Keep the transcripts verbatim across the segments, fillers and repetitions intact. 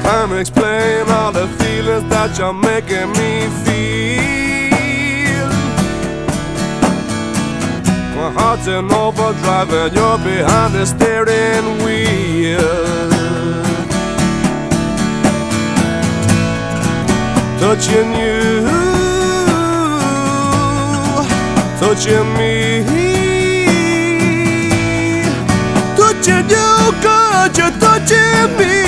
trying to explain all the feelings that you're making me feel. My heart's in overdrive and you're behind the steering wheel. Touching you, touching me, touching you, God, you're touching me.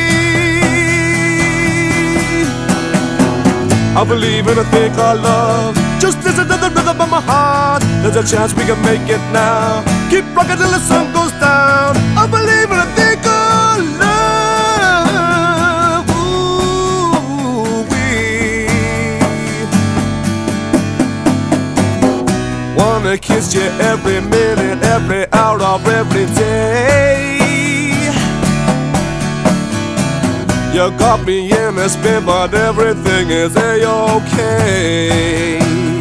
I believe in a thing called love. Just as another rhythm of my heart. There's a chance we can make it now. Keep rocking till the sun goes down. I believe in a thing called love. Ooh-wee. Wanna kiss you every minute, every hour of every day. You got me in a spin, but everything is a-okay.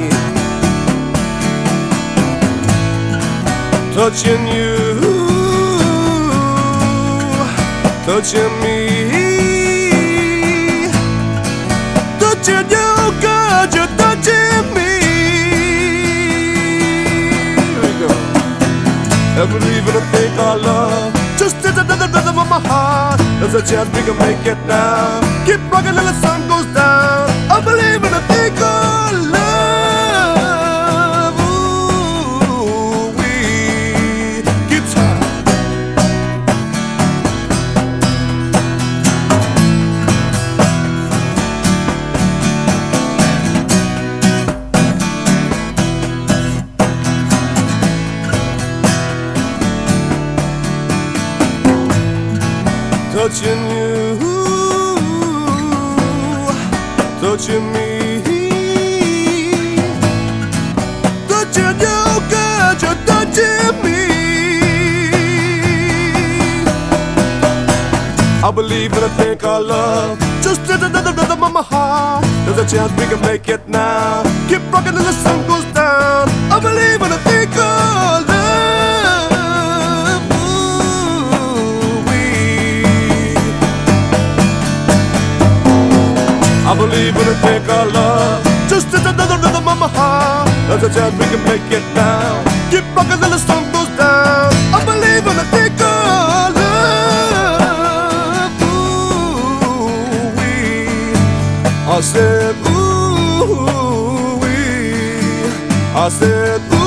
Touching you, touching me, touching you, God, you're touching me. Here we go. I believe in a thing called love. Just as another rhythm of my heart. There's a chance we can make it now. Keep rocking till the sun goes down. I believe in a thing called love. Ooh-wee. Guitar. Touching you, touching me, touching you, God, you're touching me. I believe in a thing called love. Just as another rhythm of my heart. There's a chance we can make it now. Keep rocking till the sun goes down. I believe in a thing called love. I believe in a thing called love. Just as another rhythm of my heart. There's a chance we can make it now. Keep rocking till the sun goes down. I believe in a thing called love. Ooh-wee. I said ooh-wee. I said ooh.